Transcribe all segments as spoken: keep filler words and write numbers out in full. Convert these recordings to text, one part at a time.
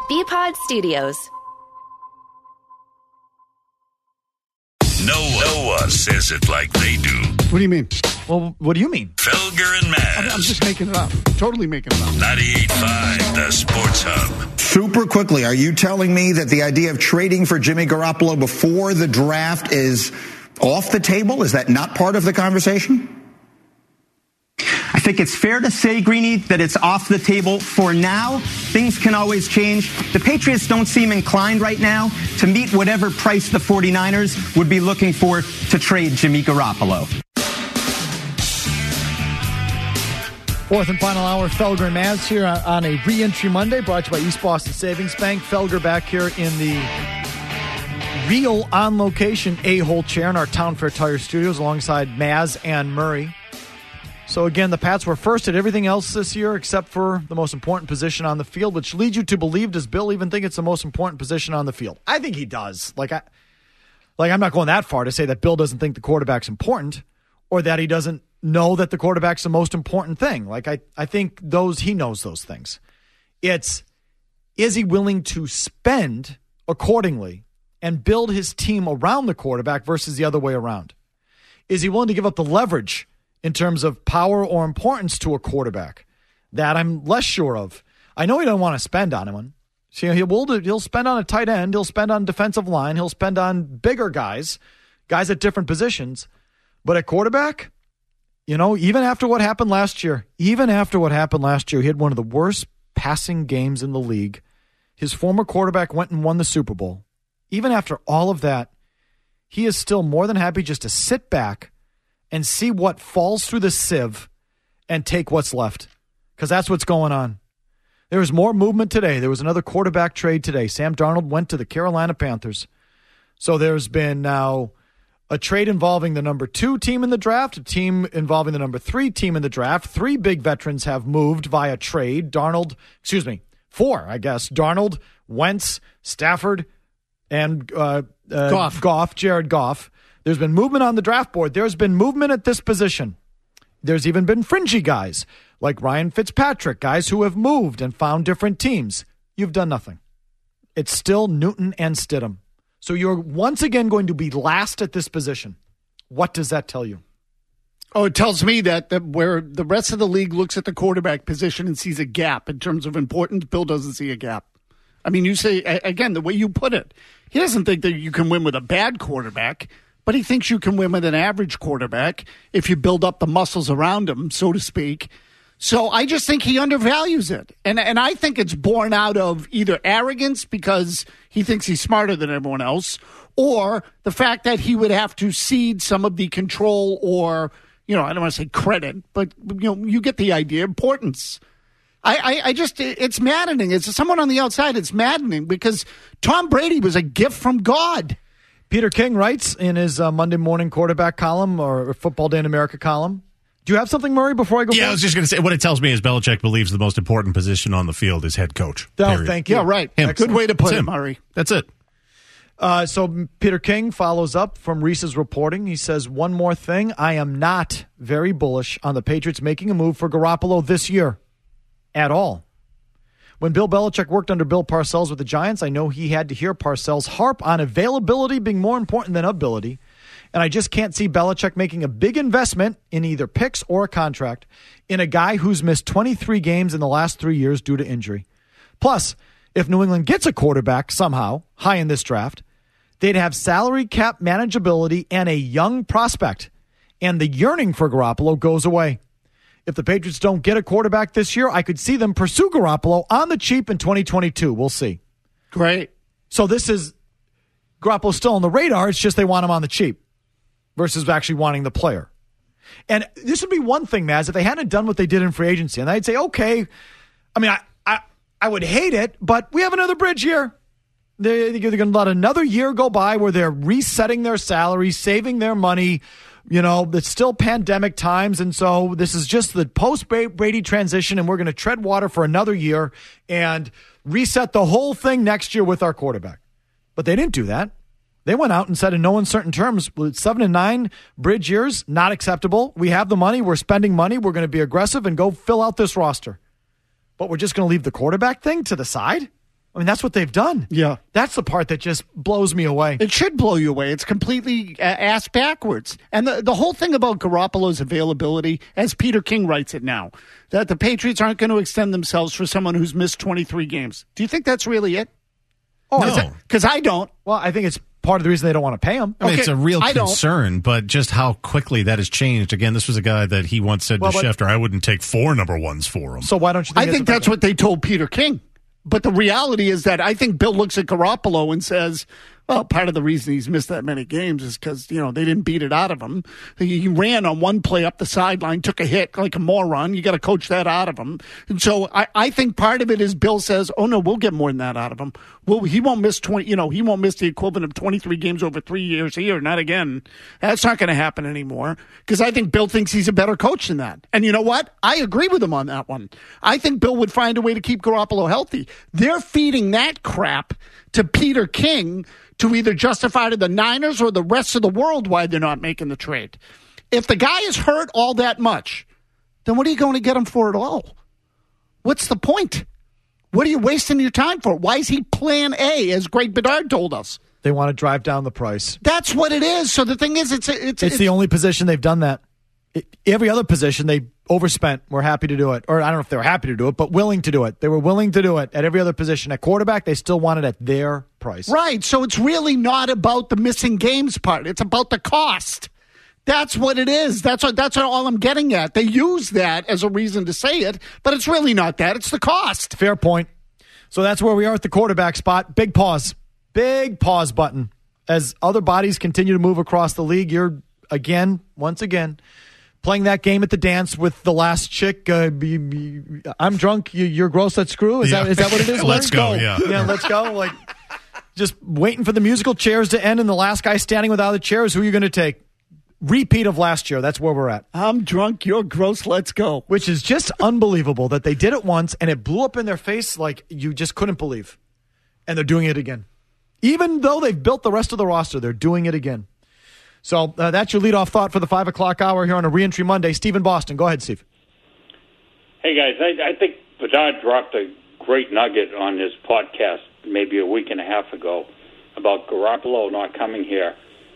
B-Pod Studios. No, no one says it like they do. What do you mean? Well, what do you mean? Felger and Maz. I'm, I'm just making it up. Totally making it up. ninety-eight point five, the Sports Hub. Super quickly, are you telling me that the idea of trading for Jimmy Garoppolo before the draft is off the table? Is that not part of the conversation? I think it's fair to say, Greeny, that it's off the table for now. Things can always change. The Patriots don't seem inclined right now to meet whatever price the 49ers would be looking for to trade Jimmy Garoppolo. Fourth and final hour, Felger and Maz here on a re-entry Monday, brought to you by East Boston Savings Bank. Felger back here in the real on-location A-hole chair in our Town Fair Tire Studios alongside Maz and Murray. So again, the Pats were first at everything else this year except for the most important position on the field, which leads you to believe, does Bill even think it's the most important position on the field? I think he does. Like, I, like I'm not going that far to say that Bill doesn't think the quarterback's important or that he doesn't know that the quarterback's the most important thing. Like, I, I think those he knows those things. It's, is he willing to spend accordingly and build his team around the quarterback versus the other way around? Is he willing to give up the leverage in terms of power or importance to a quarterback? That I'm less sure of. I know he doesn't want to spend on him. So he will, he'll spend on a tight end. He'll spend on defensive line. He'll spend on bigger guys, guys at different positions. But at quarterback, you know, even after what happened last year, even after what happened last year, he had one of the worst passing games in the league. His former quarterback went and won the Super Bowl. Even after all of that, he is still more than happy just to sit back and see what falls through the sieve and take what's left. Because that's what's going on. There was more movement today. There was another quarterback trade today. Sam Darnold went to the Carolina Panthers. So there's been now a trade involving the number two team in the draft, a team involving the number three team in the draft. Three big veterans have moved via trade. Darnold, excuse me, four, I guess. Darnold, Wentz, Stafford, and uh, uh, Goff. Goff, Jared Goff. There's been movement on the draft board. There's been movement at this position. There's even been fringy guys like Ryan Fitzpatrick, guys who have moved and found different teams. You've done nothing. It's still Newton and Stidham. So you're once again going to be last at this position. What does that tell you? Oh, it tells me that, that where the rest of the league looks at the quarterback position and sees a gap in terms of importance, Bill doesn't see a gap. I mean, you say, again, the way you put it, he doesn't think that you can win with a bad quarterback, but he thinks you can win with an average quarterback if you build up the muscles around him, so to speak. So I just think he undervalues it. And and I think it's born out of either arrogance because he thinks he's smarter than everyone else, or the fact that he would have to cede some of the control or, you know, I don't want to say credit, but, you know, you get the idea, importance. I, I, I just, it's maddening. It's someone on the outside, it's maddening because Tom Brady was a gift from God. Peter King writes in his uh, Monday morning quarterback column or Football Day in America column. Do you have something, Murray, before I go? Yeah, forward? I was just going to say, what it tells me is Belichick believes the most important position on the field is head coach. Oh, period. thank you. Yeah, right. Him. Good way to put It's it, him. Murray. That's it. Uh, so Peter King follows up from Reese's reporting. He says, one more thing. I am not very bullish on the Patriots making a move for Garoppolo this year at all. When Bill Belichick worked under Bill Parcells with the Giants, I know he had to hear Parcells harp on availability being more important than ability. And I just can't see Belichick making a big investment in either picks or a contract in a guy who's missed twenty-three games in the last three years due to injury. Plus, if New England gets a quarterback somehow high in this draft, they'd have salary cap manageability and a young prospect. And the yearning for Garoppolo goes away. If the Patriots don't get a quarterback this year, I could see them pursue Garoppolo on the cheap in twenty twenty-two. We'll see. Great. So this is Garoppolo's still on the radar. It's just they want him on the cheap versus actually wanting the player. And this would be one thing, Maz, if they hadn't done what they did in free agency. And I'd say, okay, I mean, I I, I would hate it, but we have another bridge here. They're, they're going to let another year go by where they're resetting their salary, saving their money. You know, it's still pandemic times, and so this is just the post-Brady transition, and we're going to tread water for another year and reset the whole thing next year with our quarterback. But they didn't do that. They went out and said in no uncertain terms, seven and nine bridge years, not acceptable. We have the money. We're spending money. We're going to be aggressive and go fill out this roster. But we're just going to leave the quarterback thing to the side? I mean, that's what they've done. Yeah. That's the part that just blows me away. It should blow you away. It's completely uh, ass backwards. And the, the whole thing about Garoppolo's availability, as Peter King writes it now, that the Patriots aren't going to extend themselves for someone who's missed twenty-three games. Do you think that's really it? Oh, no. Because I don't. Well, I think it's part of the reason they don't want to pay him. I mean, Okay, it's a real I don't. concern, but just how quickly that has changed. Again, this was a guy that he once said Well, to but- Schefter, I wouldn't take four number ones for him. So why don't you think I think that's what they told Peter King. But the reality is that I think Bill looks at Garoppolo and says, well, part of the reason he's missed that many games is because, you know, they didn't beat it out of him. He ran on one play up the sideline, took a hit like a moron. You got to coach that out of him. And so I, I think part of it is Bill says, oh, no, we'll get more than that out of him. Well, he won't miss twenty, you know, he won't miss the equivalent of twenty-three games over three years here. Not again. That's not going to happen anymore because I think Bill thinks he's a better coach than that. And you know what? I agree with him on that one. I think Bill would find a way to keep Garoppolo healthy. They're feeding that crap to Peter King to either justify to the Niners or the rest of the world why they're not making the trade. If the guy is hurt all that much, then what are you going to get him for at all? What's the point? What are you wasting your time for? Why is he plan A, as Greg Bedard told us? They want to drive down the price. That's what it is. So the thing is, it's it's It's, it's the only position they've done that. It, every other position they overspent. We're happy to do it. Or I don't know if they were happy to do it, but willing to do it. They were willing to do it at every other position. At quarterback, they still want it at their price. right. So it's really not about the missing games part. It's about the cost. That's what it is. That's what, that's all I'm getting at. They use that as a reason to say it, but it's really not that. It's the cost. Fair point. So that's where we are at the quarterback spot. Big pause. Big pause button. As other bodies continue to move across the league, you're, again, once again, playing that game at the dance with the last chick. Uh, be, be, I'm drunk. You, you're gross. Let's screw. Is, Yeah. that, is that what it is? Let's Larry? go, yeah. Yeah, let's go. Like, just waiting for the musical chairs to end and the last guy standing without the chairs. Who are you going to take? Repeat of last year. That's where we're at. I'm drunk. You're gross. Let's go. Which is just unbelievable that they did it once and it blew up in their face like you just couldn't believe. And they're doing it again. Even though they've built the rest of the roster, they're doing it again. So uh, that's your leadoff thought for the five o'clock hour here on a Reentry Monday. Steve in Boston. Go ahead, Steve. Hey, guys, I, I think Bedard dropped a great nugget on his podcast maybe a week and a half ago about Garoppolo not coming here.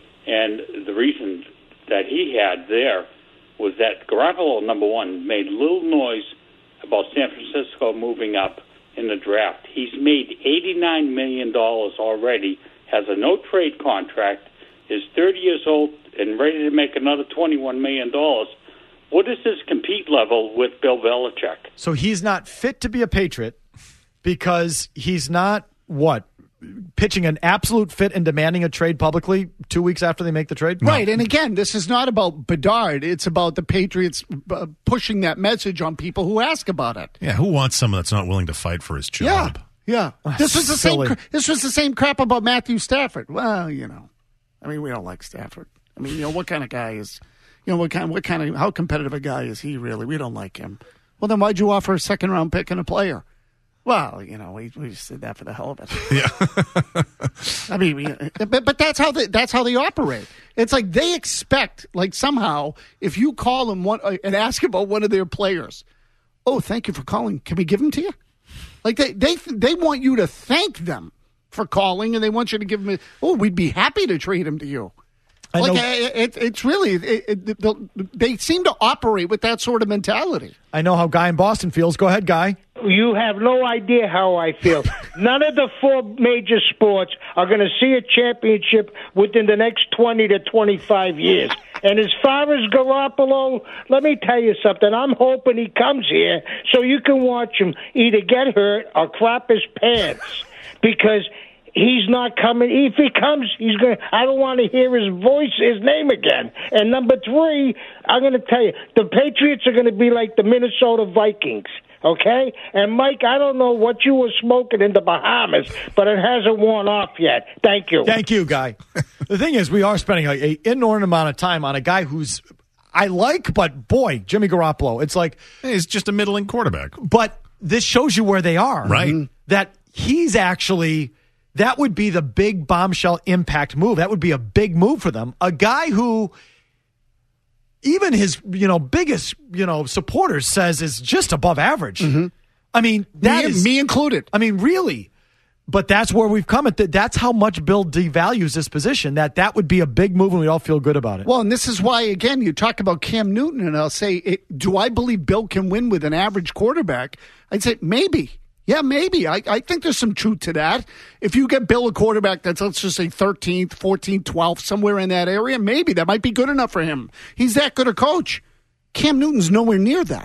And the reason that he had there was that Garoppolo, number one, made little noise about San Francisco moving up in the draft. He's made eighty-nine million dollars already, has a no-trade contract, is thirty years old, and ready to make another twenty-one million dollars. What is his compete level with Bill Belichick? So he's not fit to be a Patriot because he's not, what, pitching an absolute fit and demanding a trade publicly two weeks after they make the trade? Right. And again, this is not about Bedard. It's about the Patriots uh, pushing that message on people who ask about it. Yeah, who wants someone that's not willing to fight for his job? Yeah. Yeah. This was the Silly. same. cra- This was the same crap about Matthew Stafford. Well, you know, I mean, we don't like Stafford. I mean, you know, what kind of guy is, you know, what kind, what kind of, how competitive a guy is he really? We don't like him. Well, then why'd you offer a second round pick and a player? Well, you know, we, we just did that for the hell of it. Yeah. I mean, we, but but that's how they, that's how they operate. It's like they expect, like somehow, if you call them one uh, and ask about one of their players, oh, thank you for calling. Can we give him to you? Like they they they want you to thank them for calling, and they want you to give them. Oh, we'd be happy to trade him to you. I Like know- it, it, it's really it, it, they seem to operate with that sort of mentality. I know how Guy in Boston feels. Go ahead, Guy. You have no idea how I feel. None of the four major sports are going to see a championship within the next twenty to twenty-five years. And as far as Garoppolo, let me tell you something. I'm hoping he comes here so you can watch him either get hurt or crap his pants because he's not coming. If he comes, he's going to, I don't want to hear his voice, his name again. And number three, I'm going to tell you, the Patriots are going to be like the Minnesota Vikings. Okay? And, Mike, I don't know what you were smoking in the Bahamas, but it hasn't worn off yet. Thank you. Thank you, Guy. The thing is, we are spending an inordinate amount of time on a guy who's I like, but boy, Jimmy Garoppolo. It's like He's just a middling quarterback. But this shows you where they are. Right. That he's actually, that would be the big bombshell impact move. That would be a big move for them. A guy who even his, you know, biggest, you know, supporters says is just above average. I mean, that me, is me included. I mean, really, But that's where we've come at. That's how much Bill devalues this position, that that would be a big move and we all feel good about it. Well, and this is why, again, you talk about Cam Newton, and I'll say, it, do I believe Bill can win with an average quarterback? I'd say maybe. Yeah, maybe. I, I think there's some truth to that. If you get Bill a quarterback that's, let's just say, thirteenth, fourteenth, twelfth, somewhere in that area, maybe that might be good enough for him. He's that good a coach. Cam Newton's nowhere near that.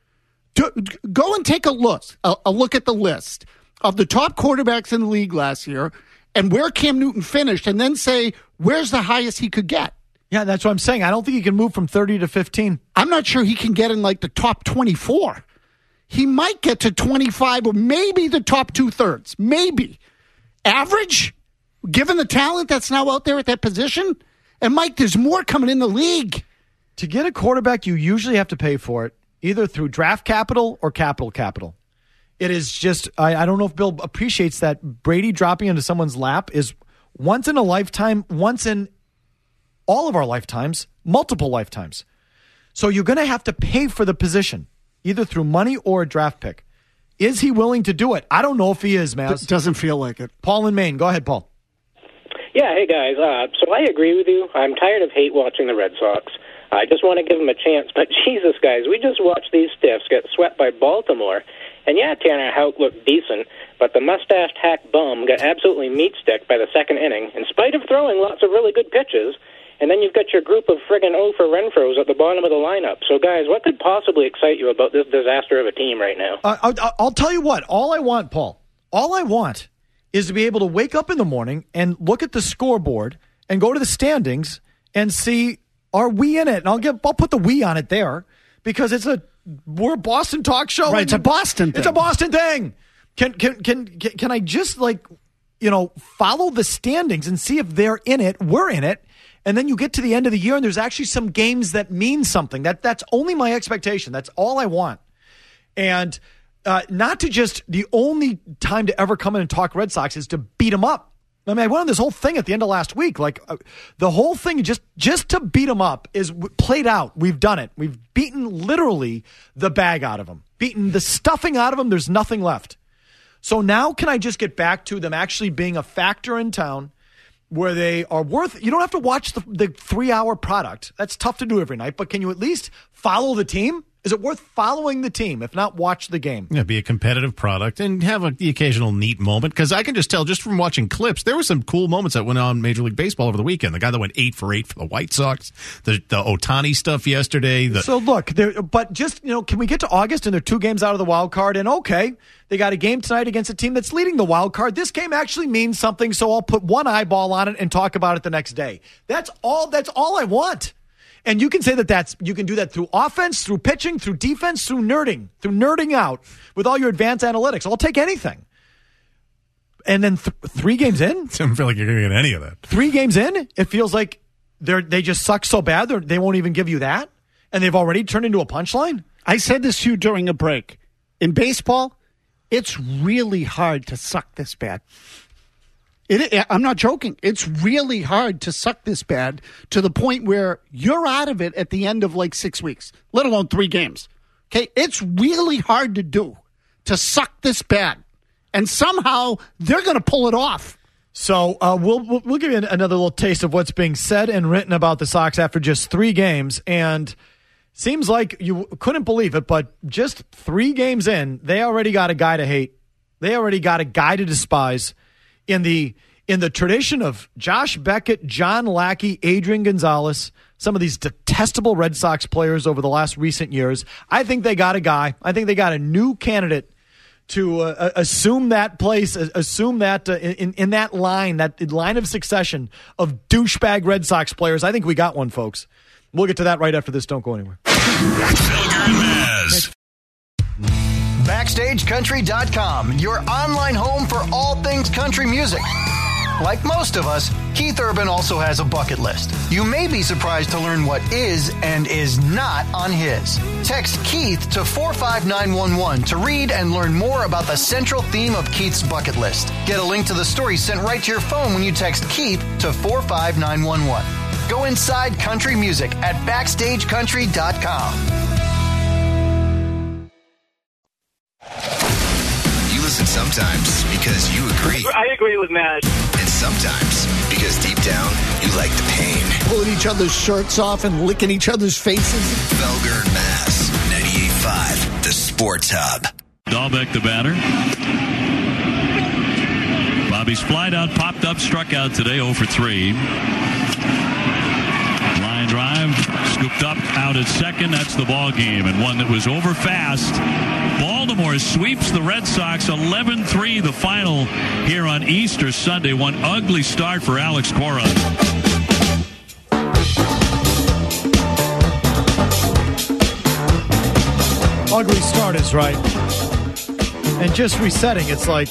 Do, go and take a look, a, a look at the list of the top quarterbacks in the league last year and where Cam Newton finished, and then say, where's the highest he could get? Yeah, that's what I'm saying. I don't think he can move from thirty to fifteen. I'm not sure he can get in like the top twenty-four. He might get to twenty-five or maybe the top two-thirds. Maybe. Average, given the talent that's now out there at that position? And, Mike, there's more coming in the league. To get a quarterback, you usually have to pay for it, either through draft capital or capital capital. It is just, I, I don't know if Bill appreciates that Brady dropping into someone's lap is once in a lifetime, once in all of our lifetimes, multiple lifetimes. So you're going to have to pay for the position, either through money or a draft pick. Is he willing to do it? I don't know if he is, Maz. It doesn't feel like it. Paul in Maine. Go ahead, Paul. Yeah, hey, guys. Uh, so I agree with you. I'm tired of hate watching the Red Sox. I just want to give them a chance. But Jesus, guys, we just watched these stiffs get swept by Baltimore. And yeah, Tanner Houck looked decent, but the mustached hack bum got absolutely meat-sticked by the second inning, in spite of throwing lots of really good pitches. And then you've got your group of friggin' O for Renfro's at the bottom of the lineup. So, guys, what could possibly excite you about this disaster of a team right now? Uh, I'll, I'll tell you what. All I want, Paul, all I want is to be able to wake up in the morning and look at the scoreboard and go to the standings and see, are we in it? And I'll give, I'll put the we on it there because it's a we're a Boston talk show. Right, it's a Boston thing. It's a Boston thing. Can can can can, can I just like you know follow the standings and see if they're in it? We're in it. And then you get to the end of the year, and there's actually some games that mean something. That That's only my expectation. That's all I want. And uh, not to just, the only time to ever come in and talk Red Sox is to beat them up. I mean, I went on this whole thing at the end of last week. Like, uh, the whole thing, just, just to beat them up, is w- played out. We've done it. We've beaten literally the bag out of them. Beaten the stuffing out of them. There's nothing left. So now can I just get back to them actually being a factor in town, where they are worth, you don't have to watch the, the three-hour product. That's tough to do every night, but can you at least follow the team? Is it worth following the team, if not watch the game? Yeah, be a competitive product and have a, the occasional neat moment. Because I can just tell, just from watching clips, there were some cool moments that went on Major League Baseball over the weekend. The guy that went eight for eight for the White Sox, the the Ohtani stuff yesterday. The- so look, but just, you know, can we get to August and they're two games out of the wild card? And okay, they got a game tonight against a team that's leading the wild card. This game actually means something, so I'll put one eyeball on it and talk about it the next day. That's all. That's all I want. And you can say that that's, you can do that through offense, through pitching, through defense, through nerding, through nerding out with all your advanced analytics. I'll take anything. And then th- three games in? I don't feel like you're going to get any of that. Three games in, it feels like they're, they just suck so bad they're, they won't even give you that. And they've already turned into a punchline. I said this to you during a break. In baseball, it's really hard to suck this bad. It, I'm not joking. It's really hard to suck this bad to the point where you're out of it at the end of like six weeks, let alone three games. Okay, it's really hard to do, to suck this bad. And somehow they're going to pull it off. So uh, we'll, we'll we'll give you another little taste of what's being said and written about the Sox after just three games. And seems like you couldn't believe it, but just three games in, they already got a guy to hate. They already got a guy to despise. In the in the tradition of Josh Beckett, John Lackey, Adrian Gonzalez, some of these detestable Red Sox players over the last recent years, I think they got a guy. I think they got a new candidate to uh, assume that place, assume that uh, in, in that line, that line of succession of douchebag Red Sox players. I think we got one, folks. We'll get to that right after this. Don't go anywhere. Felger and Maz. Backstage Country dot com, your online home for all things country music. Like most of us, Keith Urban also has a bucket list. You may be surprised to learn what is and is not on his. Text Keith to four five nine one one to read and learn more about the central theme of Keith's bucket list. Get a link to the story sent right to your phone when you text Keith to four five nine one one. Go inside country music at Backstage Country dot com. You listen sometimes. Sometimes because you agree. I agree with Matt. And sometimes because deep down, you like the pain. Pulling each other's shirts off and licking each other's faces. Felger and Mass, ninety-eight point five, the Sports Hub. Dahlbeck the batter. Bobby's flied out, popped up, struck out today, oh for three. Line drive, scooped up, out at second. That's the ball game, and one that was over fast. Baltimore sweeps the Red Sox eleven three, the final here on Easter Sunday. One ugly start for Alex Cora. Ugly start is right. And just resetting, it's like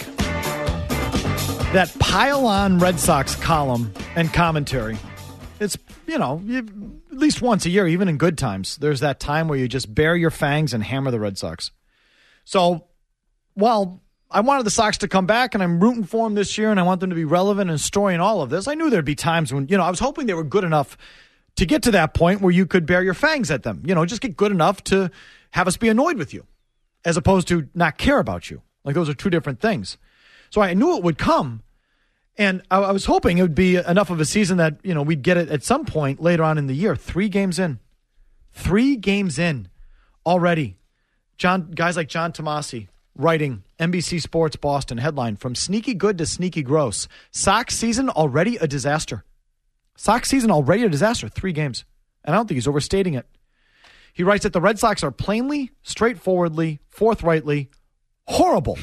that pile-on Red Sox column and commentary. It's, you know, you, at least once a year, even in good times, there's that time where you just bare your fangs and hammer the Red Sox. So, while I wanted the Sox to come back, and I'm rooting for them this year, and I want them to be relevant and story in all of this, I knew there'd be times when, you know, I was hoping they were good enough to get to that point where you could bare your fangs at them. You know, just get good enough to have us be annoyed with you, as opposed to not care about you. Like, those are two different things. So I knew it would come, and I, I was hoping it would be enough of a season that, you know, we'd get it at some point later on in the year. Three games in. Three games in already. John, guys like John Tomasi writing N B C Sports Boston headline, from sneaky good to sneaky gross. Sox season already a disaster. Sox season already a disaster. Three games. And I don't think he's overstating it. He writes that the Red Sox are plainly, straightforwardly, forthrightly horrible.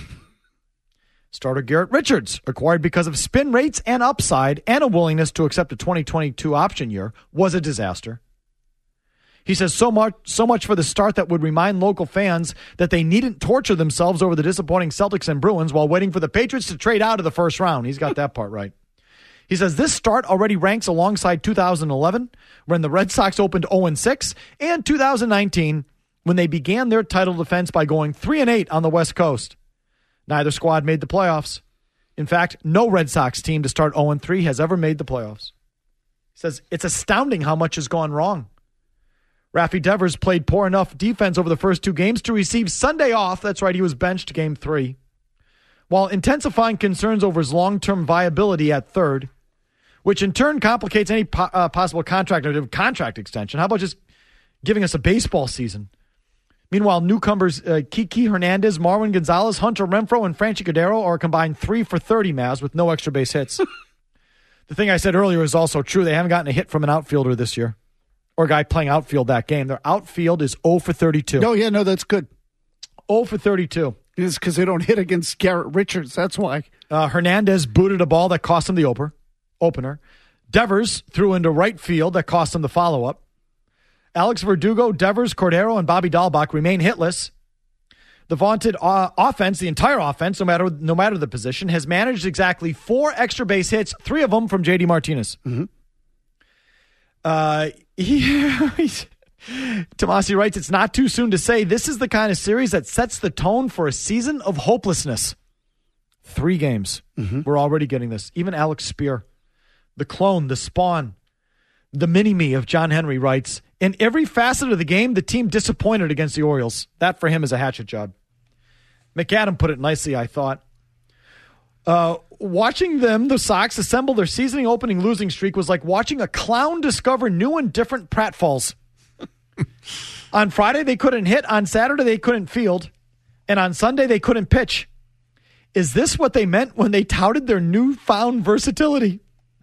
Starter Garrett Richards, acquired because of spin rates and upside and a willingness to accept a twenty twenty-two option year, was a disaster. He says so much so much for the start that would remind local fans that they needn't torture themselves over the disappointing Celtics and Bruins while waiting for the Patriots to trade out of the first round. He's got that part right. He says this start already ranks alongside two thousand eleven, when the Red Sox opened oh and six, and two thousand nineteen, when they began their title defense by going three and eight on the West Coast. Neither squad made the playoffs. In fact, no Red Sox team to start oh and three has ever made the playoffs. He says it's astounding how much has gone wrong. Rafi Devers played poor enough defense over the first two games to receive Sunday off. That's right, he was benched game three. While intensifying concerns over his long-term viability at third, which in turn complicates any po- uh, possible contract or contract extension. How about just giving us a baseball season? Meanwhile, newcomers uh, Kiki Hernandez, Marwin Gonzalez, Hunter Renfroe, and Franchi Cordero are combined three for thirty, Maz, with no extra base hits. The thing I said earlier is also true. They haven't gotten a hit from an outfielder this year, or a guy playing outfield that game. Their outfield is oh for thirty-two. Oh, yeah, no, that's good. oh for thirty-two. It's because they don't hit against Garrett Richards. That's why. Uh, Hernandez booted a ball that cost him the opener. opener. Devers threw into right field that cost him the follow-up. Alex Verdugo, Devers, Cordero, and Bobby Dahlbeck remain hitless. The vaunted uh, offense, the entire offense, no matter no matter the position, has managed exactly four extra base hits, three of them from J D Martinez. Mm-hmm. Uh, he, Tomasi writes, it's not too soon to say this is the kind of series that sets the tone for a season of hopelessness. Three games. Mm-hmm. We're already getting this. Even Alex Spear, the clone, the spawn, the mini-me of John Henry writes, in every facet of the game, the team disappointed against the Orioles. That for him is a hatchet job. McAdam put it nicely, I thought. Uh, watching them, the Sox, assemble their season opening losing streak was like watching a clown discover new and different pratfalls. On Friday, they couldn't hit. On Saturday, they couldn't field. And on Sunday, they couldn't pitch. Is this what they meant when they touted their newfound versatility?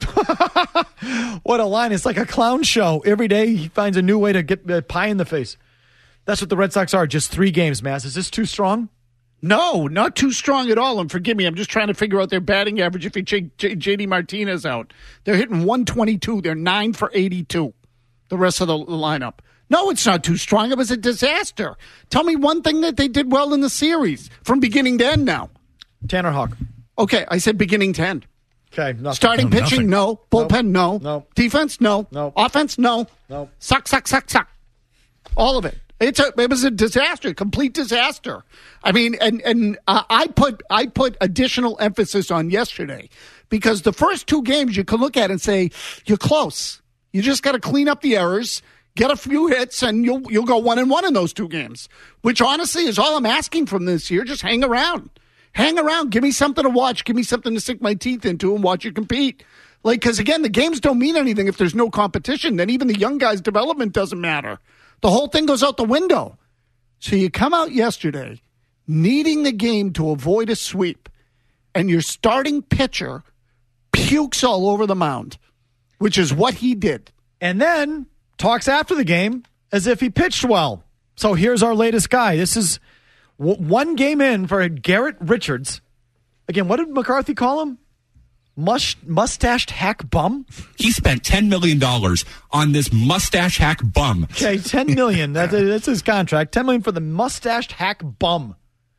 What a line. It's like a clown show. Every day he finds a new way to get uh, pie in the face. That's what the Red Sox are. Just three games, Maz. Is this too strong? No, not too strong at all. And forgive me, I'm just trying to figure out their batting average if you take J- J.D. Martinez out. They're hitting one twenty-two. They're nine for eighty-two, the rest of the lineup. No, it's not too strong. It was a disaster. Tell me one thing that they did well in the series from beginning to end now. Tanner Houck. Okay, I said beginning to end. Okay, nothing. Starting no, pitching, nothing. no. Bullpen, no. No. Defense, no. No. Offense, no. No. Suck, suck, suck, suck. All of it. It's a, it was a disaster, complete disaster. I mean, and and uh, I put I put additional emphasis on yesterday because the first two games you can look at and say you're close. You just got to clean up the errors, get a few hits, and you'll you'll go one and one in those two games. Which honestly is all I'm asking from this year. Just hang around. Hang around. Give me something to watch. Give me something to sink my teeth into and watch you compete. Like, because, again, the games don't mean anything if there's no competition. Then even the young guys' development doesn't matter. The whole thing goes out the window. So you come out yesterday needing the game to avoid a sweep, and your starting pitcher pukes all over the mound, which is what he did. And then talks after the game as if he pitched well. So here's our latest guy. This is w- one game in for Garrett Richards. Again, what did McCarthy call him? Mush, mustached hack bum? He spent ten million dollars on this mustache hack bum. Okay, ten million dollars. That's, that's his contract. ten million dollars for the mustached hack bum.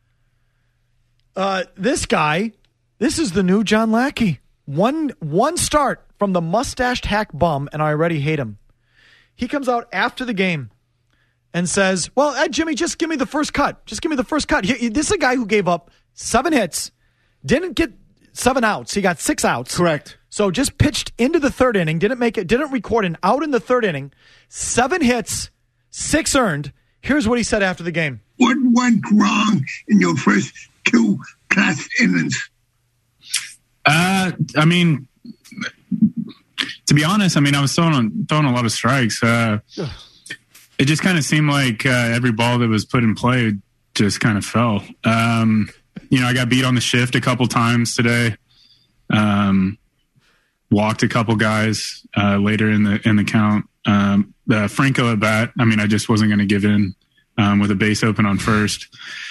Uh, this guy, this is the new John Lackey. One, one start from the mustached hack bum, and I already hate him. He comes out after the game and says, well, Ed, Jimmy, just give me the first cut. Just give me the first cut. He, this is a guy who gave up seven hits, didn't get seven outs. He got six outs. Correct. So just pitched into the third inning, didn't make it, didn't record an out in the third inning, seven hits, six earned. Here's what he said after the game. What went wrong in your first two class innings? Uh, I mean, to be honest, I mean, I was throwing, throwing a lot of strikes. Uh, it just kind of seemed like uh, every ball that was put in play just kind of fell. Um, you know, I got beat on the shift a couple times today. Um, walked a couple guys uh, later in the in the count. Um, the Franco at bat, I mean, I just wasn't going to give in um, with a base open on first.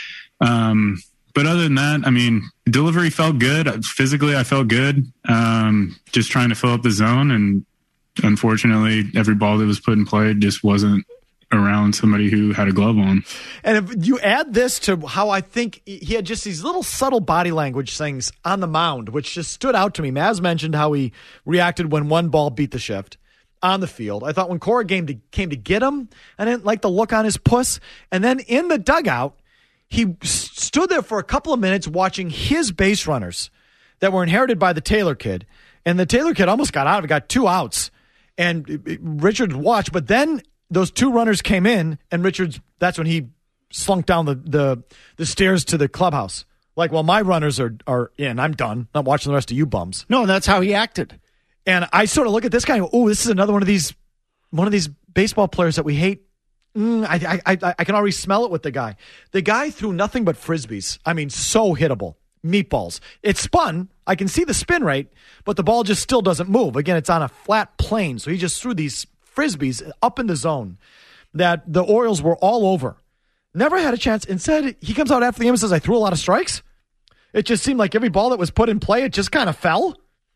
Um, but other than that, I mean, delivery felt good. Physically, I felt good. Um, just trying to fill up the zone, and unfortunately, every ball that was put in play just wasn't around somebody who had a glove on. And if you add this to how I think he had just these little subtle body language things on the mound, which just stood out to me. Maz mentioned how he reacted when one ball beat the shift on the field. I thought when Cora came to, came to get him, I didn't like the look on his puss. And then in the dugout, he stood there for a couple of minutes watching his base runners that were inherited by the Taylor kid. And the Taylor kid almost got out of it, got two outs. And Richards watched, but then those two runners came in, and Richards, that's when he slunk down the, the, the stairs to the clubhouse. Like, well, my runners are, are in. I'm done. I'm watching the rest of you bums. No, that's how he acted. And I sort of look at this guy and go, oh, this is another one of these one of these baseball players that we hate. Mm, I, I, I, I can already smell it with the guy. The guy threw nothing but Frisbees. I mean, so hittable. Meatballs. It spun. I can see the spin rate, but the ball just still doesn't move. Again, it's on a flat plane, so he just threw these Frisbees up in the zone that the Orioles were all over. Never had a chance. Instead, he comes out after the game and says, I threw a lot of strikes. It just seemed like every ball that was put in play, it just kind of fell.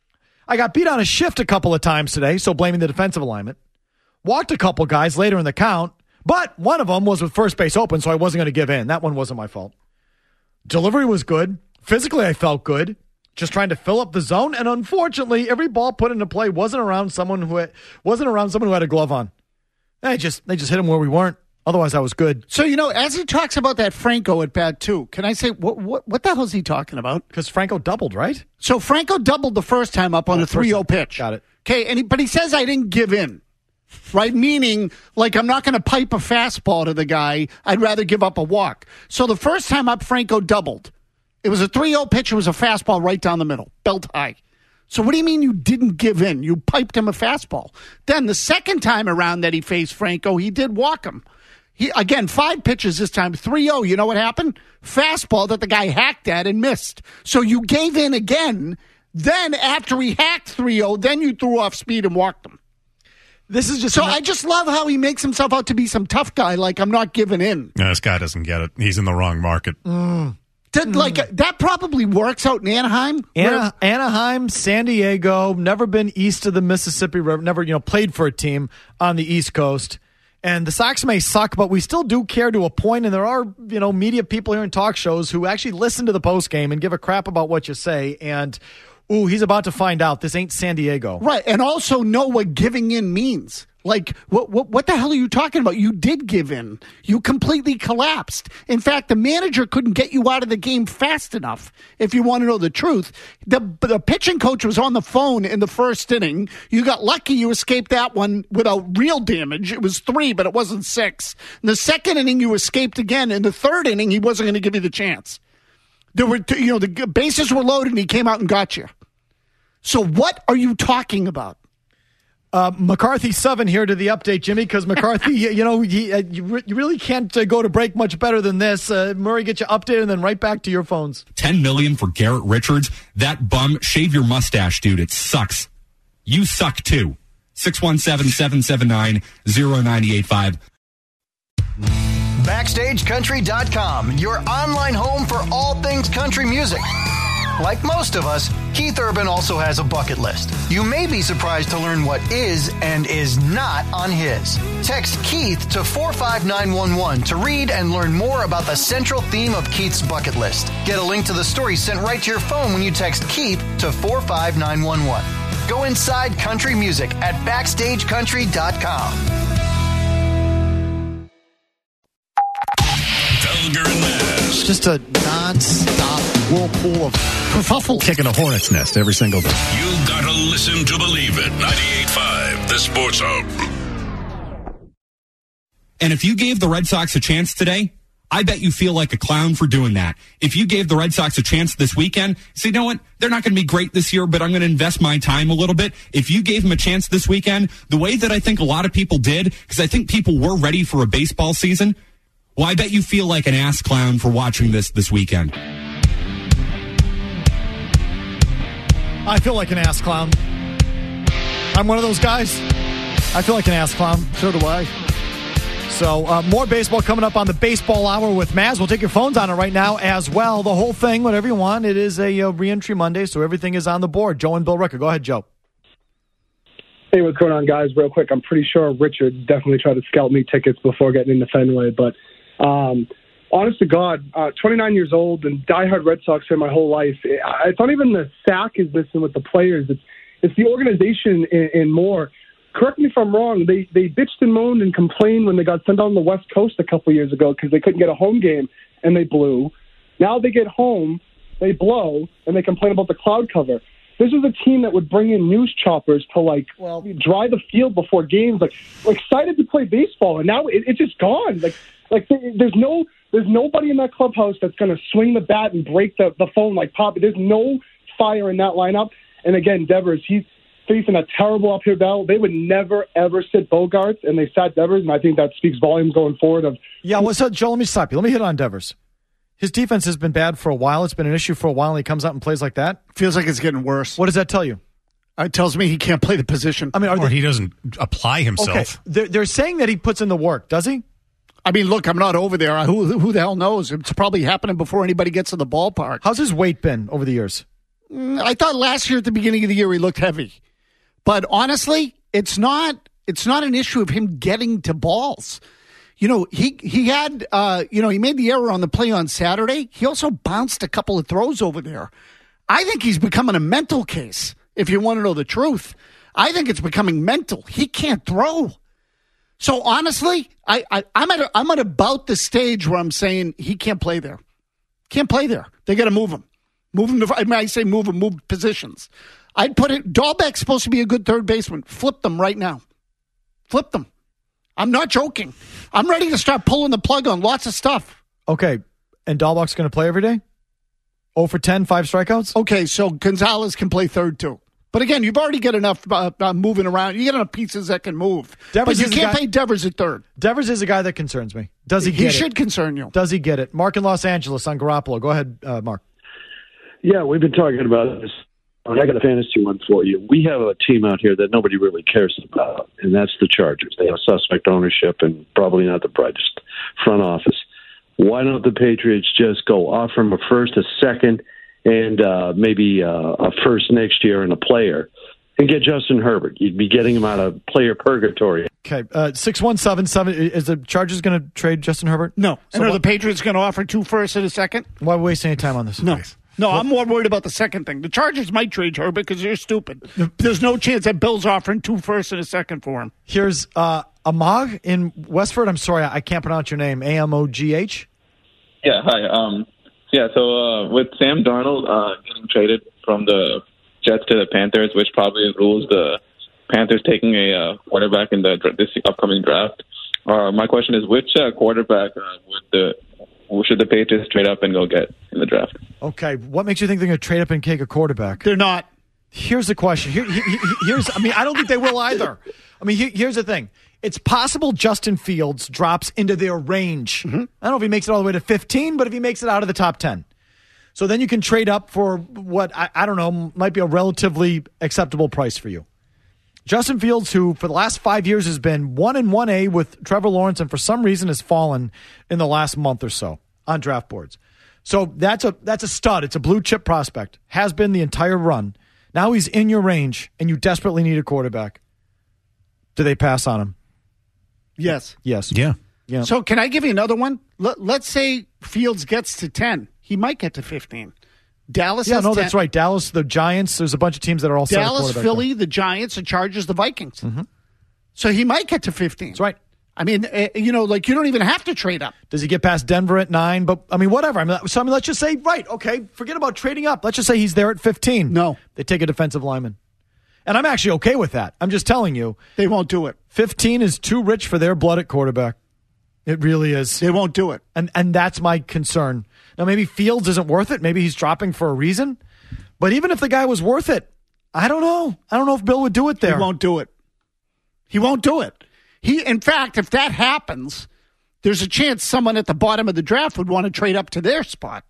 I got beat on a shift a couple of times today, so blaming the defensive alignment. Walked a couple guys later in the count, but one of them was with first base open, so I wasn't going to give in. That one wasn't my fault. Delivery was good. Physically, I felt good. Just trying to fill up the zone, and unfortunately, every ball put into play wasn't around someone who had, wasn't around someone who had a glove on. They just they just hit him where we weren't. Otherwise, I was good. So, you know, as he talks about that Franco at bat too, can I say what what what the hell is he talking about? Because Franco doubled, right? So Franco doubled the first time up on oh, a three oh pitch. Got it. Okay, and he, but he says I didn't give in. Right? Meaning, like, I'm not going to pipe a fastball to the guy. I'd rather give up a walk. So the first time up, Franco doubled. It was a three oh pitch. It was a fastball right down the middle, belt high. So what do you mean you didn't give in? You piped him a fastball. Then the second time around that he faced Franco, he did walk him. He again, five pitches this time, three oh. You know what happened? Fastball that the guy hacked at and missed. So you gave in again. Then after he hacked three oh, then you threw off speed and walked him. This is just so. I just love how he makes himself out to be some tough guy. Like, I'm not giving in. No, this guy doesn't get it. He's in the wrong market. Mm. Did, like uh, that probably works out in Anaheim. Ana- Anaheim, San Diego, never been east of the Mississippi River, never you know played for a team on the East Coast. And the Sox may suck, but we still do care to a point. And there are you know media people here in talk shows who actually listen to the post game and give a crap about what you say. And ooh, he's about to find out this ain't San Diego, right? And also know what giving in means. Like, what, what what the hell are you talking about? You did give in. You completely collapsed. In fact, the manager couldn't get you out of the game fast enough, if you want to know the truth. The, the pitching coach was on the phone in the first inning. You got lucky you escaped that one without real damage. It was three, but it wasn't six. In the second inning, you escaped again. In the third inning, he wasn't going to give you the chance. There were, you know, the bases were loaded and he came out and got you. So what are you talking about? Uh, McCarthy seven here to the update, Jimmy, because McCarthy, you, you know, he, uh, you, re- you really can't uh, go to break much better than this. Uh, Murray, get you updated and then right back to your phones. ten million dollars for Garrett Richards. That bum, shave your mustache, dude. It sucks. You suck too. six one seven, seven seven nine, zero nine eight five. Backstage Country dot com, your online home for all things country music. Like most of us, Keith Urban also has a bucket list. You may be surprised to learn what is and is not on his. Text Keith to four five nine one one to read and learn more about the central theme of Keith's bucket list. Get a link to the story sent right to your phone when you text Keith to four five nine one one. Go inside country music at Backstage Country dot com. Felger and Maz. Just a non-stop whirlpool of kerfuffle. Kicking a hornet's nest every single day. You gotta listen to believe it. ninety-eight point five, the Sports Hub. And if you gave the Red Sox a chance today, I bet you feel like a clown for doing that. If you gave the Red Sox a chance this weekend, say, you know what? They're not going to be great this year, but I'm going to invest my time a little bit. If you gave them a chance this weekend, the way that I think a lot of people did, because I think people were ready for a baseball season, well, I bet you feel like an ass clown for watching this this weekend. I feel like an ass clown. I'm one of those guys. I feel like an ass clown. So do I. So uh, more baseball coming up on the Baseball Hour with Maz. We'll take your phones on it right now as well. The whole thing, whatever you want. It is a uh, re-entry Monday, so everything is on the board. Joe and Bill Ricker. Go ahead, Joe. Hey, what's going on, guys? Real quick, I'm pretty sure Richard definitely tried to scout me tickets before getting into Fenway, but um, honest to God, uh, twenty-nine years old and diehard Red Sox fan my whole life. It's not even the sack is missing with the players. It's it's the organization and, and more. Correct me if I'm wrong. They they bitched and moaned and complained when they got sent down the West Coast a couple years ago because they couldn't get a home game and they blew. Now they get home, they blow, and they complain about the cloud cover. This is a team that would bring in news choppers to like well, dry the field before games. Like, we're excited to play baseball, and now it, it's just gone. Like like there's no there's nobody in that clubhouse that's going to swing the bat and break the the phone like Pop. There's no fire in that lineup. And again, Devers, he's facing a terrible uphill battle. They would never, ever sit Bogarts, and they sat Devers, and I think that speaks volumes going forward. Of Yeah, well, so, Joe, let me stop you. Let me hit on Devers. His defense has been bad for a while. It's been an issue for a while, and he comes out and plays like that. Feels like it's getting worse. What does that tell you? It tells me he can't play the position. I mean, are or they, he doesn't apply himself. Okay. They're, they're saying that he puts in the work, does he? I mean, look, I'm not over there. Who, who the hell knows? It's probably happening before anybody gets to the ballpark. How's his weight been over the years? I thought last year at the beginning of the year he looked heavy. But honestly, it's not it's not an issue of him getting to balls. You know, he he had uh, you know, he made the error on the play on Saturday. He also bounced a couple of throws over there. I think he's becoming a mental case, if you want to know the truth. I think it's becoming mental. He can't throw. So honestly, I, I I'm at a, I'm at about the stage where I'm saying he can't play there. Can't play there. They got to move him. Move him to, I mean, I say move him, move positions. I'd put it, Dahlbeck's supposed to be a good third baseman. Flip them right now. Flip them. I'm not joking. I'm ready to start pulling the plug on lots of stuff. Okay, and Dahlbeck's going to play every day? oh for ten, five strikeouts? Okay, so Gonzalez can play third too. But again, you've already got enough uh, uh, moving around. You get enough pieces that can move. Devers but you is a can't guy- play Devers at third. Devers is a guy that concerns me. Does he get He it? should concern you. Does he get it? Mark in Los Angeles on Garoppolo. Go ahead, uh, Mark. Yeah, we've been talking about this. I got a fantasy one for you. We have a team out here that nobody really cares about, and that's the Chargers. They have suspect ownership and probably not the brightest front office. Why don't the Patriots just go offer them a first, a second, and uh, maybe uh, a first next year and a player, and get Justin Herbert? You'd be getting him out of player purgatory. Okay, uh, six one seven seven. Is the Chargers going to trade Justin Herbert? No. So and are what- the Patriots going to offer two firsts and a second? Why waste any time on this? No. No, I'm more worried about the second thing. The Chargers might trade Herbert because they're stupid. There's no chance that Bill's offering two firsts and a second for him. Here's uh, Amog in Westford. I'm sorry, I can't pronounce your name. A M O G H? Yeah, hi. Um, yeah, so uh, with Sam Darnold uh, getting traded from the Jets to the Panthers, which probably rules the Panthers taking a uh, quarterback in the this upcoming draft, uh, my question is, which uh, quarterback uh, would the who should the Patriots trade up and go get in the draft? Okay, what makes you think they're going to trade up and take a quarterback? They're not. Here's the question. Here, here, here's. I mean, I don't think they will either. I mean, here, here's the thing. It's possible Justin Fields drops into their range. Mm-hmm. I don't know if he makes it all the way to fifteen, but if he makes it out of the top ten. So then you can trade up for what, I, I don't know, might be a relatively acceptable price for you. Justin Fields, who for the last five years has been one and one A with Trevor Lawrence and for some reason has fallen in the last month or so on draft boards. So that's a that's a stud. It's a blue chip prospect. Has been the entire run. Now he's in your range, and you desperately need a quarterback. Do they pass on him? Yes. Yes. Yeah. Yeah. So can I give you another one? Let, let's say Fields gets to ten. He might get to fifteen. Dallas Yeah, has no, ten. that's right. Dallas, the Giants, there's a bunch of teams that are all set at Dallas, quarterback Philly, there. the Giants, the Chargers, the Vikings. Mm-hmm. So he might get to fifteen. That's right. I mean, uh, you know, like you don't even have to trade up. Does he get past Denver at nine? But, I mean, whatever. I mean, so, I mean, let's just say, right, okay, forget about trading up. Let's just say he's there at fifteen. No. They take a defensive lineman. And I'm actually okay with that. I'm just telling you. They won't do it. fifteen is too rich for their blood at quarterback. It really is. They won't do it. And and that's my concern. Now, maybe Fields isn't worth it. Maybe he's dropping for a reason. But even if the guy was worth it, I don't know. I don't know if Bill would do it there. He won't do it. He won't do it. He, in fact, if that happens, there's a chance someone at the bottom of the draft would want to trade up to their spot.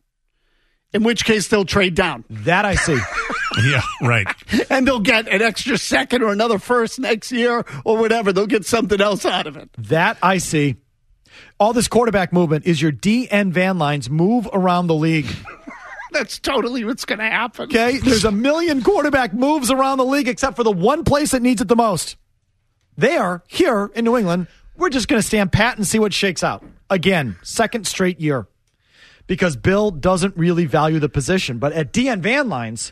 In which case, they'll trade down. That I see. Yeah, right. And they'll get an extra second or another first next year or whatever. They'll get something else out of it. That I see. All this quarterback movement is your D N Van Lines move around the league. That's totally what's going to happen. Okay? There's a million quarterback moves around the league except for the one place that needs it the most. There, here in New England, we're just going to stand pat and see what shakes out. Again, second straight year. Because Bill doesn't really value the position. But at D N Van Lines,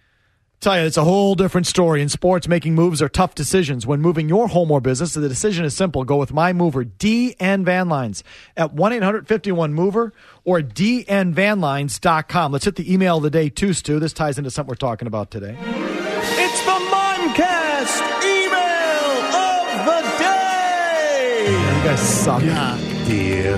tell you, it's a whole different story. In sports, making moves are tough decisions. When moving your home or business, the decision is simple. Go with my mover, D N Van Lines, at one eight hundred fifty-one mover or D N van lines dot com. Let's hit the email of the day, too, Stu. This ties into something we're talking about today. It's the Mimecast email of the day. You guys suck. Yeah. Dear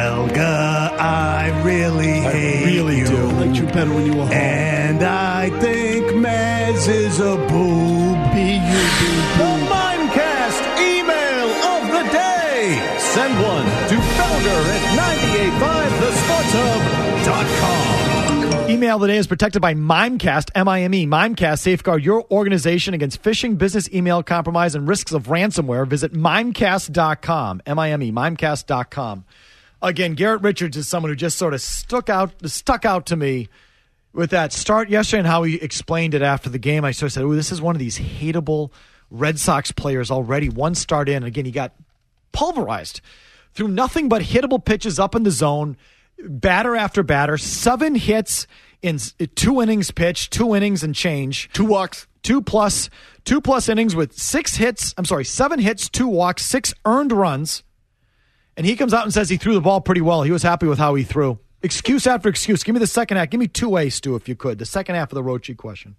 Felga, I really I hate really you. do. I liked you better when you were home. And I think Mez is a boob. Be you, be The Mimecast email of the day. Send one to Felger at nine eight five the sports hub dot com. Email of the day is protected by Mimecast, M I M E. Mimecast safeguard your organization against phishing, business email compromise, and risks of ransomware. Visit mimecast dot com, M I M E, mimecast dot com. Again, Garrett Richards is someone who just sort of stuck out, stuck out to me with that start yesterday and how he explained it after the game. I sort of said, "Ooh, this is one of these hateable Red Sox players already. One start in, and again, he got pulverized through nothing but hittable pitches up in the zone, batter after batter, seven hits in two innings pitched, two innings and change, two walks, two plus, two plus innings with six hits. I'm sorry, seven hits, two walks, six earned runs." And he comes out and says he threw the ball pretty well. He was happy with how he threw. Excuse after excuse. Give me the second half. Give me two A, Stu, if you could. The second half of the Rochi question.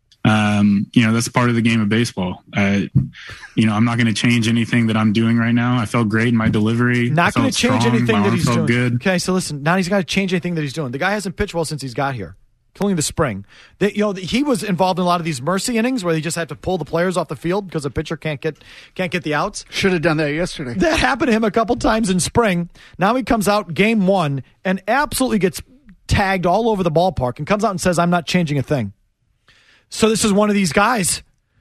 Um, you know, that's part of the game of baseball. Uh, you know, I'm not going to change anything that I'm doing right now. I felt great in my delivery. Not going to change strong. anything my that arm he's felt doing. Good. Okay, so listen. Now he's got to change anything that he's doing. The guy hasn't pitched well since he's got here, including the spring. That, you know, he was involved in a lot of these mercy innings where they just have to pull the players off the field because the pitcher can't get can't get the outs. Should have done that yesterday. That happened to him a couple times in spring. Now he comes out game one and absolutely gets tagged all over the ballpark and comes out and says, "I'm not changing a thing." So this is one of these guys.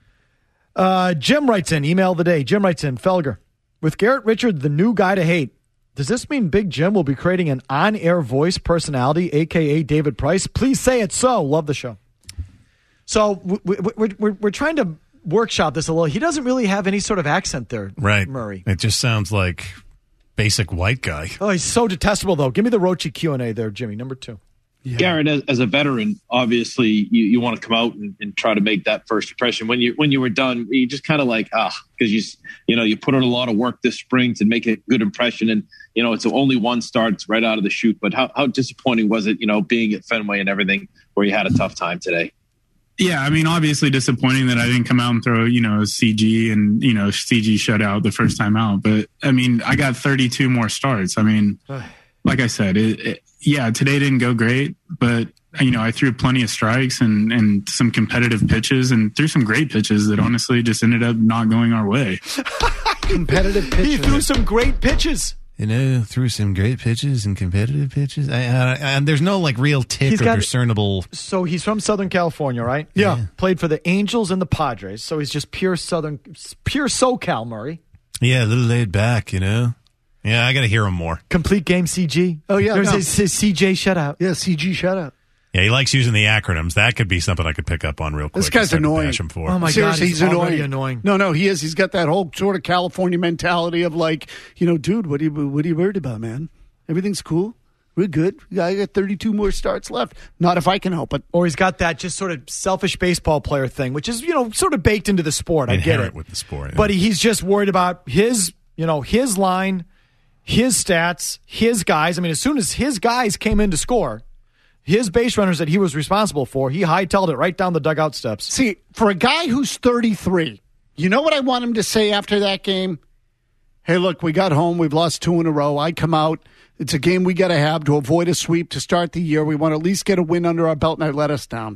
Uh, Jim writes in, email of the day. Jim writes in, Felger, with Garrett Richard, the new guy to hate, does this mean Big Jim will be creating an on-air voice personality, a k a. David Price? Please say it so. Love the show. So we, we, we're, we're, we're trying to workshop this a little. He doesn't really have any sort of accent there, Right. Murray. It just sounds like basic white guy. Oh, he's so detestable, though. Give me the Rochi Q and A there, Jimmy, number two. Yeah. Garrett, as, as a veteran, obviously you, you want to come out and, and try to make that first impression. When you when you were done, you just kind of like ah, because you you know you put in a lot of work this spring to make a good impression, and you know it's only one start, it's right out of the chute. But how how disappointing was it, you know, being at Fenway and everything, where you had a tough time today? Yeah, I mean, obviously disappointing that I didn't come out and throw, you know, C G and, you know, C G shutout the first time out. But I mean, I got thirty-two more starts. I mean, like I said, it, it, yeah, today didn't go great, but you know, I threw plenty of strikes and, and some competitive pitches and threw some great pitches that honestly just ended up not going our way. Competitive pitches. He threw some great pitches. You know, threw some great pitches and competitive pitches. I, I, and there's no like real tick He's or got- discernible. So he's from Southern California, right? Yeah. Played for the Angels and the Padres. So he's just pure Southern, pure SoCal, Murray. Yeah, a little laid back, you know. Yeah, I got to hear him more. Complete game C G. Oh, yeah. There's no. his, his C J shutout. Yeah, C G shutout. Yeah, he likes using the acronyms. That could be something I could pick up on real quick. This guy's and start to annoying. bash him for. Oh, my Seriously, God. He's, he's already annoying. annoying. No, no, he is. He's got that whole sort of California mentality of like, you know, dude, what are you, what are you worried about, man? Everything's cool. We're good. I got thirty-two more starts left. Not if I can help it. Or he's got that just sort of selfish baseball player thing, which is, you know, sort of baked into the sport. I get Inherent it. with the sport. Yeah. But he's just worried about his, you know, his line, his stats, his guys. I mean, as soon as his guys came in to score, his base runners that he was responsible for, he hightailed it right down the dugout steps. See, for a guy who's thirty-three, you know what I want him to say after that game? Hey, look, we got home. We've lost two in a row. I come out. It's a game we got to have to avoid a sweep to start the year. We want to at least get a win under our belt, and I let us down.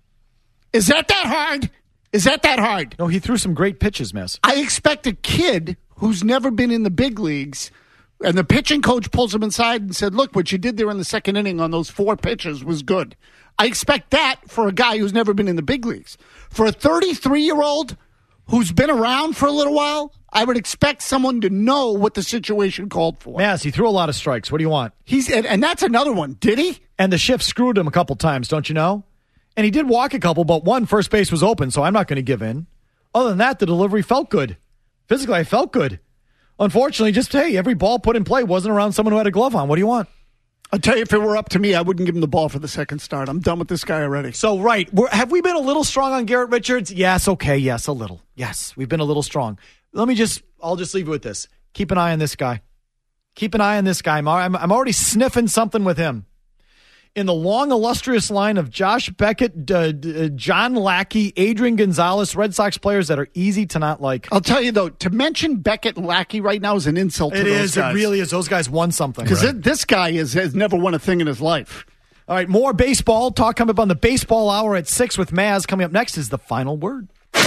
Is that that hard? Is that that hard? No, he threw some great pitches, miss. I expect a kid who's never been in the big leagues, and the pitching coach pulls him inside and said, look, what you did there in the second inning on those four pitches was good. I expect that for a guy who's never been in the big leagues. For a thirty-three-year-old who's been around for a little while, I would expect someone to know what the situation called for. Mass, he threw a lot of strikes. What do you want? He's and, and that's another one. Did he? And the shift screwed him a couple times, don't you know? And he did walk a couple, but one, first base was open, so I'm not going to give in. Other than that, the delivery felt good. Physically, I felt good. Unfortunately, just, hey, every ball put in play wasn't around someone who had a glove on. What do you want? I'll tell you, if it were up to me, I wouldn't give him the ball for the second start. I'm done with this guy already. So, right. We're, have we been a little strong on Garrett Richards? Yes, okay, yes, a little. Yes, we've been a little strong. Let me just, I'll just leave it with this. Keep an eye on this guy. Keep an eye on this guy. I'm, I'm already sniffing something with him. In the long, illustrious line of Josh Beckett, uh, uh, John Lackey, Adrian Gonzalez, Red Sox players that are easy to not like. I'll tell you, though, to mention Beckett and Lackey right now is an insult to It those is. guys. It really is. Those guys won something. Because this guy is, has never won a thing in his life. All right, more baseball. Talk coming up on the Baseball Hour at six with Maz. Coming up next is the final word.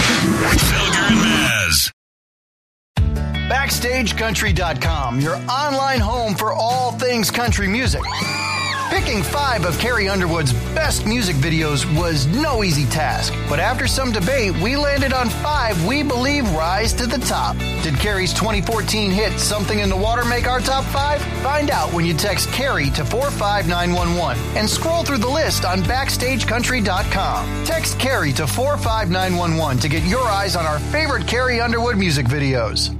Felger and Maz. Backstage Country dot com, your online home for all things country music. Picking five of Carrie Underwood's best music videos was no easy task, but after some debate, we landed on five we believe rise to the top. Did Carrie's twenty fourteen hit Something in the Water make our top five? Find out when you text Carrie to four five nine one one and scroll through the list on Backstage Country dot com. Text Carrie to four five nine one one to get your eyes on our favorite Carrie Underwood music videos.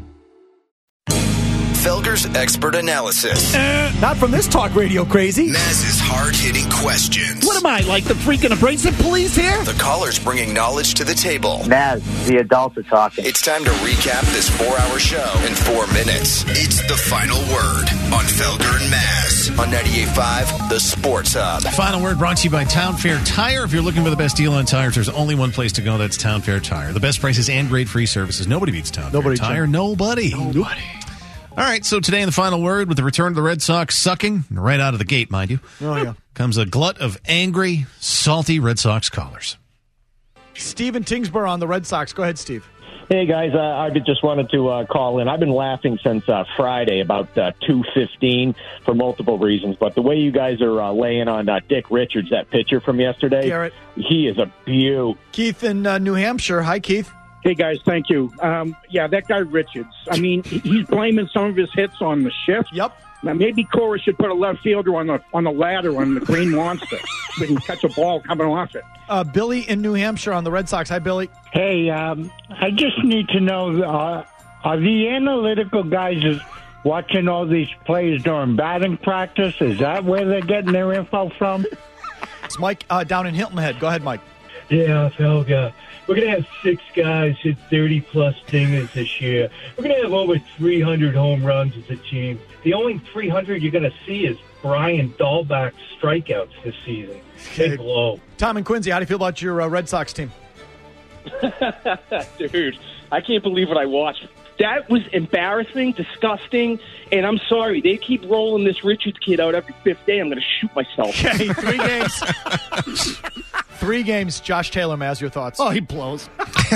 Felger's expert analysis. Uh, not from this talk radio crazy. Maz's hard-hitting questions. What am I, like the freaking abrasive police here? The callers bringing knowledge to the table. Maz, the adults are talking. It's time to recap this four-hour show in four minutes. It's the final word on Felger and Maz on ninety-eight point five, The Sports Hub. Final word brought to you by Town Fair Tire. If you're looking for the best deal on tires, there's only one place to go. That's Town Fair Tire. The best prices and great free services. Nobody beats Town Nobody Fair Tire. Nobody. Nobody. All right, so today in the final word, with the return of the Red Sox sucking, right out of the gate, mind you, oh, yeah. comes a glut of angry, salty Red Sox callers. Steven Tingsborough on the Red Sox. Go ahead, Steve. Hey, guys, uh, I just wanted to uh, call in. I've been laughing since uh, Friday about uh, two fifteen for multiple reasons, but the way you guys are uh, laying on uh, Dick Richards, that pitcher from yesterday, Garrett. he is a beaut. Keith in uh, New Hampshire. Hi, Keith. Hey, guys, thank you. Um, yeah, that guy Richards, I mean, he's blaming some of his hits on the shift. Yep. Now, maybe Cora should put a left fielder on the on the ladder on the Green Monster so he can catch a ball coming off it. Uh, Billy in New Hampshire on the Red Sox. Hi, Billy. Hey, um, I just need to know, uh, are the analytical guys watching all these plays during batting practice? Is that where they're getting their info from? It's Mike uh, down in Hilton Head. Go ahead, Mike. Yeah, Felga. We're going to have six guys hit thirty-plus dingers this year. We're going to have over three hundred home runs as a team. The only three hundred you're going to see is Brian Dahlback's strikeouts this season. Big blow. Tom and Quincy, how do you feel about your uh, Red Sox team? Dude, I can't believe what I watched That was embarrassing, disgusting, and I'm sorry. They keep rolling this Richards kid out every fifth day. I'm going to shoot myself. Okay, three games. Three games. Josh Taylor, Maz, your thoughts? Oh, he blows.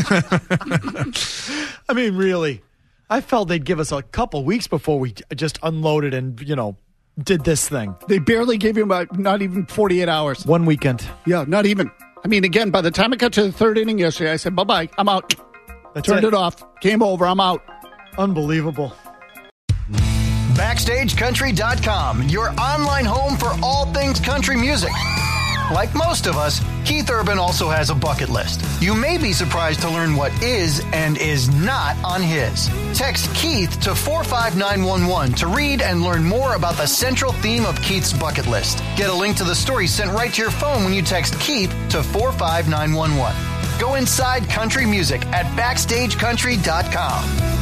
I mean, really. I felt they'd give us a couple weeks before we just unloaded and, you know, did this thing. They barely gave him about not even forty-eight hours. One weekend. Yeah, not even. I mean, again, by the time it got to the third inning yesterday, I said, bye-bye, I'm out. That's Turned it. it off. Game over. I'm out. Unbelievable. Backstage Country dot com, your online home for all things country music. Like most of us, Keith Urban also has a bucket list. You may be surprised to learn what is and is not on his. Text Keith to four five nine one one to read and learn more about the central theme of Keith's bucket list. Get a link to the story sent right to your phone when you text Keith to four five nine one one. Go inside country music at Backstage Country dot com.